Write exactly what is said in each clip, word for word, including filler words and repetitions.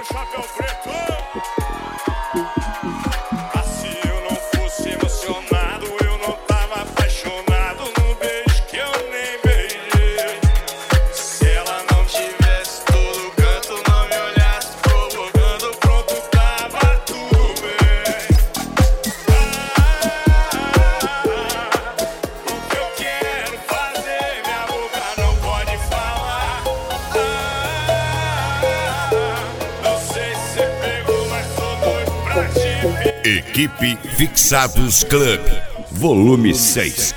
chapéu preto. Ah, se eu não fosse emocionado, eu não tava apaixonado no beijo que eu nem beijei. Se ela não tivesse todo canto, não me olhasse provocando, pronto, tava tudo bem. Ah, o que eu quero fazer, minha boca não pode falar. Ah, não sei se você pegou, mas tô doido pra te ver. Equipe Fixados Club, volume seis.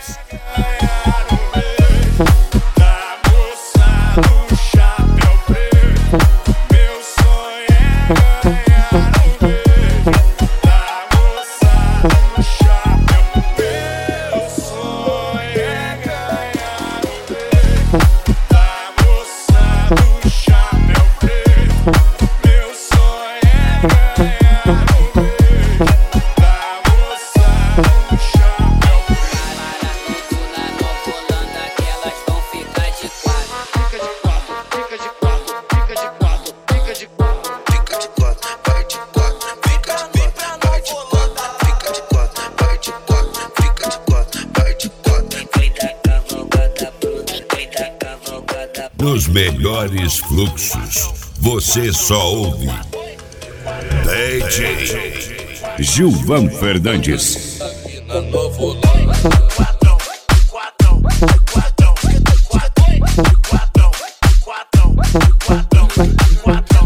Da moça do chapéu preto, meu sonho é ganhar um beijo. Da moça do chapéu, meu sonho é ganhar um beijo. Da moça do chapéu preto, meu sonho é ganhar um beijo. Da moça do chapéu preto. Elas vão ficar de quatro. Fica de quatro, fica de quatro, fica de quatro, fica de quatro. Fica de quatro, vai de quatro, fica de quatro, vai de quatro, fica de quatro, vai de quatro, fica de quatro, vai de quatro. Vem da cavalgada bruta, vem da cavalgada bruta. Nos melhores fluxos, você só ouve D J Gilvan Fernandes. Na novo Quatro, quatro, quatro, quatro, quatro, quatro, quatro, quatro.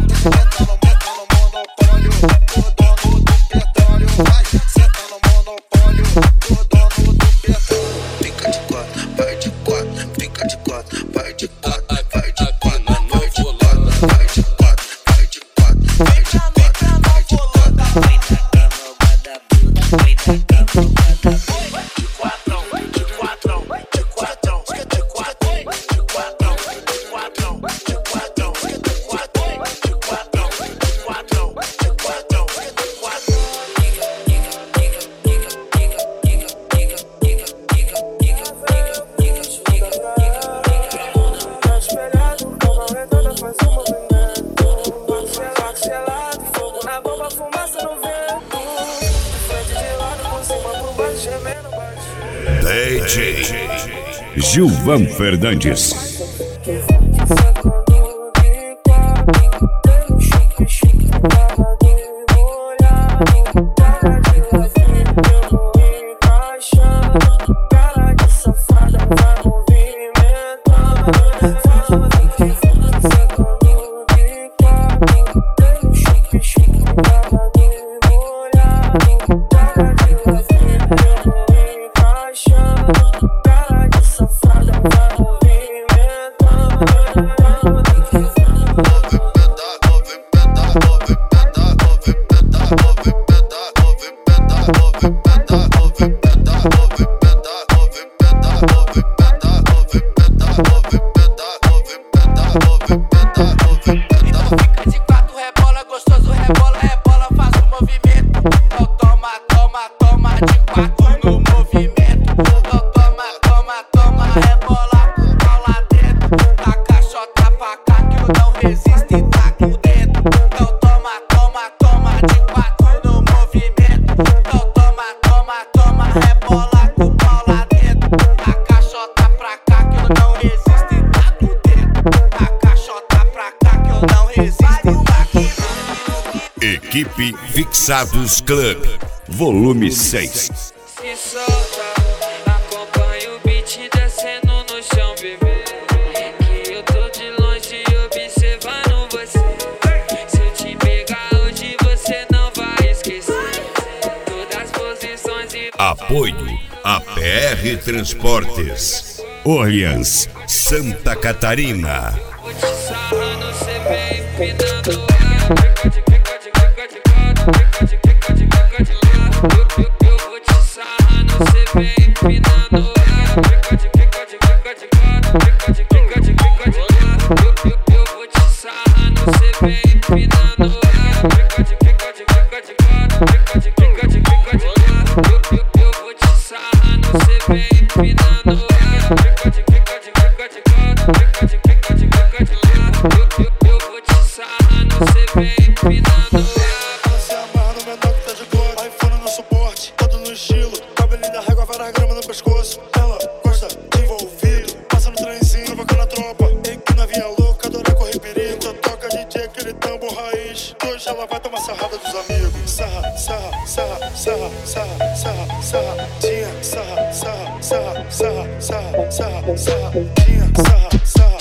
Senta no monopólio, o dono do petróleo. Fica de quatro, vai de quatro, fica de quatro, vai de quatro, vai de quatro, vai de quatro, vai de quatro, vai de quatro, vai de quatro, vai de quatro. vem da cavalgada bruta, vem da cavalgada bruta. De quatro, de quatro, de quatro, de quatro, de quatro, de quatro, de quatro, de quatro, de quatro, de quatro, de quatro, de quatro. Selado, fogo na bomba, fumaça no vento. Frente de lado, por cima, por baixo, gemendo baixo. D J Gilvan Fernandes. Cara de safada, vai movimentando. Cara de safada, vai Fica de quatro, rebola gostoso, rebola, rebola, faz o movimento. Então toma, toma, toma de quatro no movimento. Então toma, toma, toma, rebola com o pau lá dentro. A caixota pra cá que eu não resisto e taco dentro. Então toma, toma, toma de quatro no movimento. Então toma, toma, toma, rebola com o pau lá dentro. A caixota pra cá que eu não resisto e taco dentro. A caixota pra cá que eu não resisto e taco dentro. Equipe Fixados Club, volume seis. se solta. Acompanha o beat descendo no chão, bebê. Que eu tô de longe observando você. Se eu te pegar hoje, você não vai esquecer todas as posições e Apoio a P R Transportes, Orleans, Santa Catarina. vou te sarrando, cê vem empinando ela. Fica de, fica de, fica de quatro, fica de, fica de, fica de lado. Eu, eu, eu vou te sarrando, cê vem empinando ela. Fica de, fica de, fica de quatro, fica de, fica de, fica de lado. Eu, eu, eu vou te sarrando, cê vem empinando ela. Fica de, fica de, fica de quatro, fica de, fica de, fica de lado. Eu, eu, eu vou te sarrando, cê vem empinando ela. Fica de, fica de, fica de quatro, fica de, fica de, fica de lado. Eu, eu, eu vou te sarrando, cê vem empinando. gostoso, ela gosta de envolvido. Passa no trenzinho, provocando a tropa. Ei, que novinha louca, adora correr perigo. Só toca D J, aquele tambor raiz. Hoje ela vai tomar sarrada dos amigos. Sarra, sarra, sarra, sarra, sarra, sarra, sarra. Tinha, sarra, sarra, sarra, sarra, sarra, sarra, sarra. Tinha, sarra, sarra.